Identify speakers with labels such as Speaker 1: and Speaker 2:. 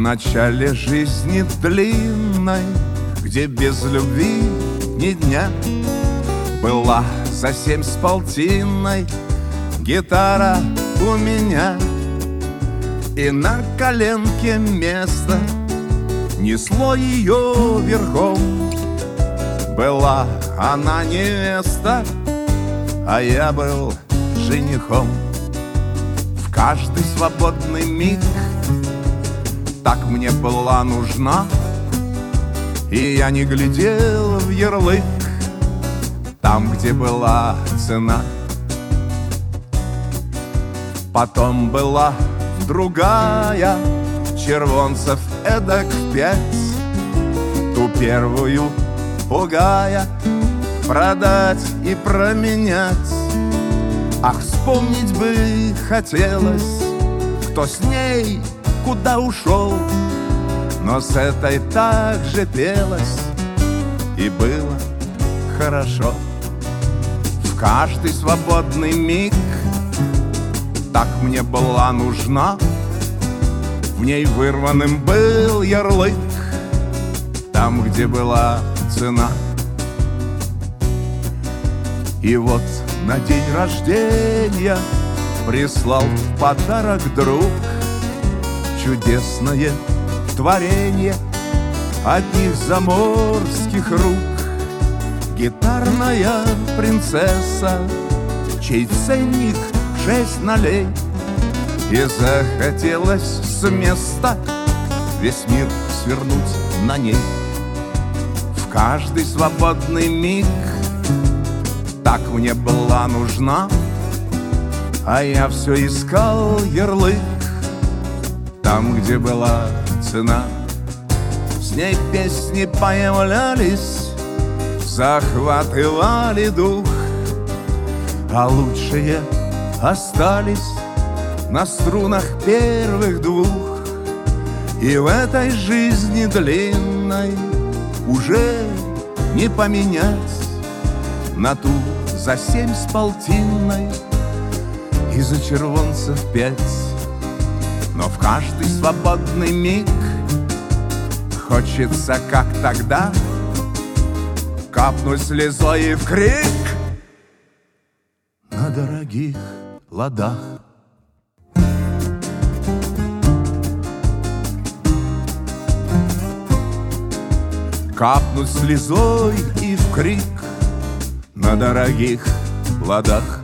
Speaker 1: начале жизни длинной, где без любви ни дня, была за 7,5 гитара у меня, и на коленке место несло ее верхом. Была она невеста, а я был женихом. В каждый свободный миг так мне была нужна, и я не глядел в ярлык там, где была цена. Потом была другая, червонцев эдак 5, ту первую пугая продать и променять. Ах, вспомнить бы хотелось, кто с ней куда ушел, но с этой так же пелось, и было хорошо. В каждый свободный миг так мне была нужна, в ней вырванным был ярлык там, где была цена. И вот на день рождения прислал в подарок друг чудесное творение одних заморских рук. Гитарная принцесса, чей ценник 6 нолей, и захотелось с места весь мир свернуть на ней. В каждый свободный миг так мне была нужна, а я все искал ярлык там, где была цена. С ней песни появлялись, захватывали дух, а лучшие остались на струнах первых двух. И в этой жизни длинной уже не поменять на ту за 7,5 и за червонцев 5. Но в каждый свободный миг хочется, как тогда, капнуть слезой и в крик на дорогих ладах. Капнуть слезой и в крик на дорогих ладах.